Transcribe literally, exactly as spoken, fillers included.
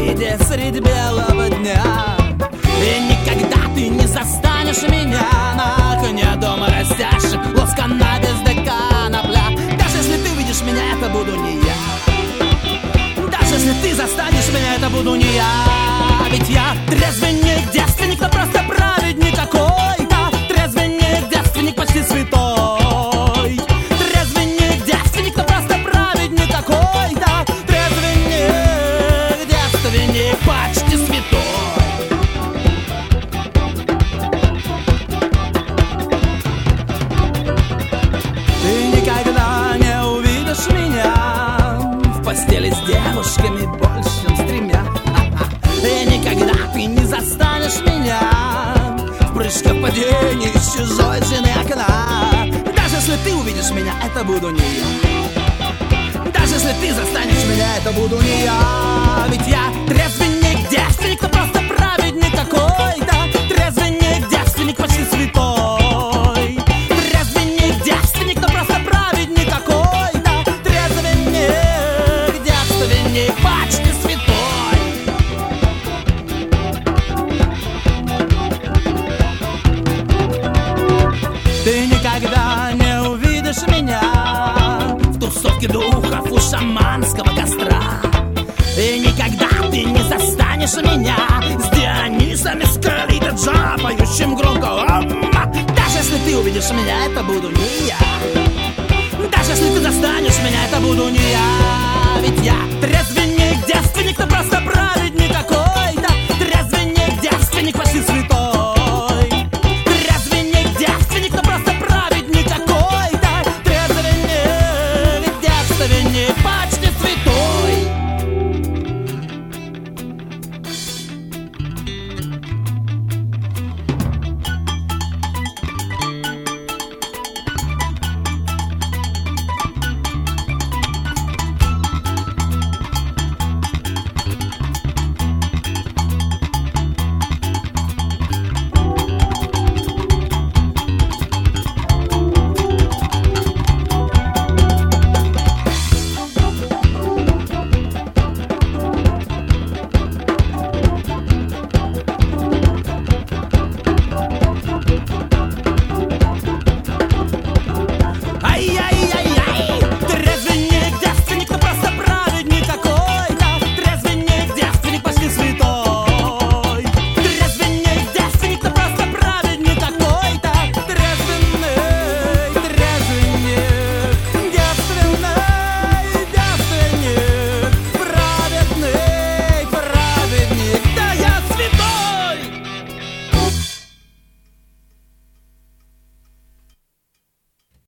виде среди белого дня. И никогда ты не застанешь меня на окне дома растящим ложь каннабис да конопля. Даже если ты увидишь меня, это буду не я. Даже если ты застанешь меня, это буду не я. Ведь я трезвенник, девственник, но просто праведник какой-то. Трезвенник, девственник, почти святой. Трезвенник, девственник, но просто праведник какой-то. Трезвенник, девственник, почти святой. Ты никогда не увидишь меня в постели с девушками больше, чем с тремя. И никогда ты не застанешь меня в прыжке в падении с чужой стены окна. Даже если ты увидишь меня, это буду не я. Даже если ты застанешь меня, это буду не я. Ведь я трезвенник, девственник, но просто праведник какой-то. Трезвенник, девственник, почти святой. Трезвенник, девственник, но просто праведник какой-то. Трезвенник, девственник, почти святой. Ты никогда не увидишь меня в тусовке духов у шаманского костра. И никогда ты не застанешь меня с Дионисом из Калидаджа, поющим громко «Амма». Даже если ты увидишь меня, это буду не я. Даже если ты застанешь меня, это буду не я. Ведь я трезвенник, девственник, но просто